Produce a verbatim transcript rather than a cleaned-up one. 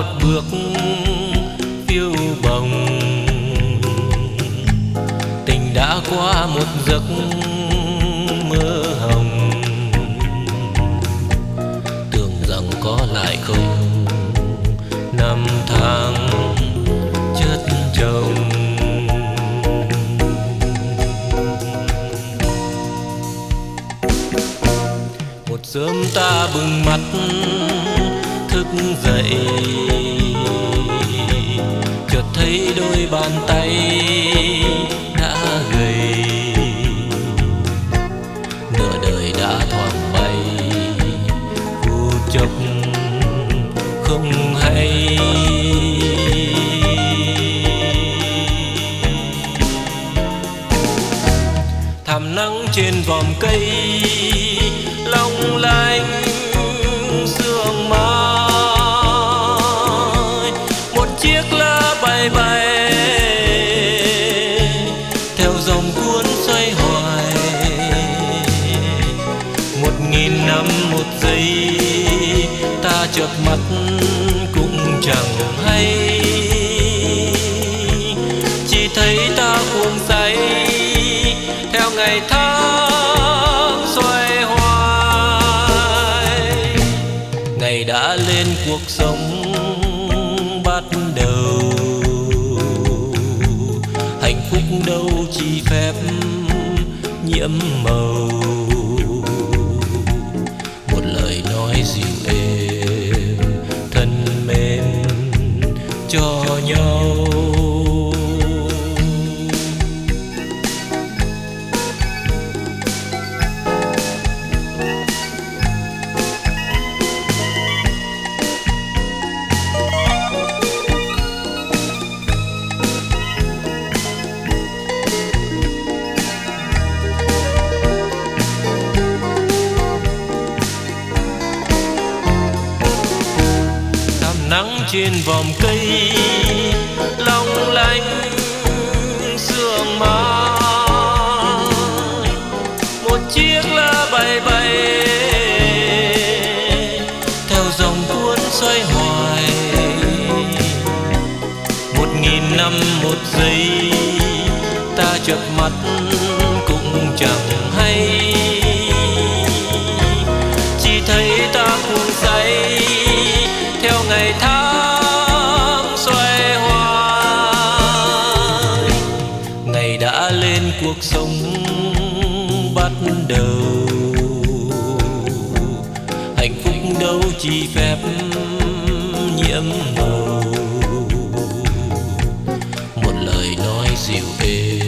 một bước phiêu bồng, tình đã qua một giấc mơ hồng, tưởng rằng có lại không năm tháng chất chồng. Một sớm ta bừng mắt thức dậy, chợt thấy đôi bàn tay đã gầy, nửa đời đã thoảng bay phút chốc không hay. Thảm nắng trên vòm cây long lanh sương mai, một chiếc lá bay bay theo dòng cuốn xoay hoài. Một nghìn năm một giây ta chợp mắt cũng chẳng hay, chỉ thấy ta cuồng say theo ngày tháng xoay hoài. Ngày đã lên cuộc sống bắt đầu, hạnh phúc đâu chỉ phép nhiễm màu. Một lời nói dịu êm thân mến cho nhau. Nắng trên vòm cây long lanh sương mai, một chiếc lá bay bay theo dòng cuốn xoay hoài. Một nghìn năm một giây ta chợp mắt cũng chẳng hay, chỉ thấy ta cuồng say theo ngày tháng xoay hoài. Ngày đã lên cuộc sống bắt đầu, hạnh phúc đâu chỉ phép nhiễm màu. Một lời nói dịu êm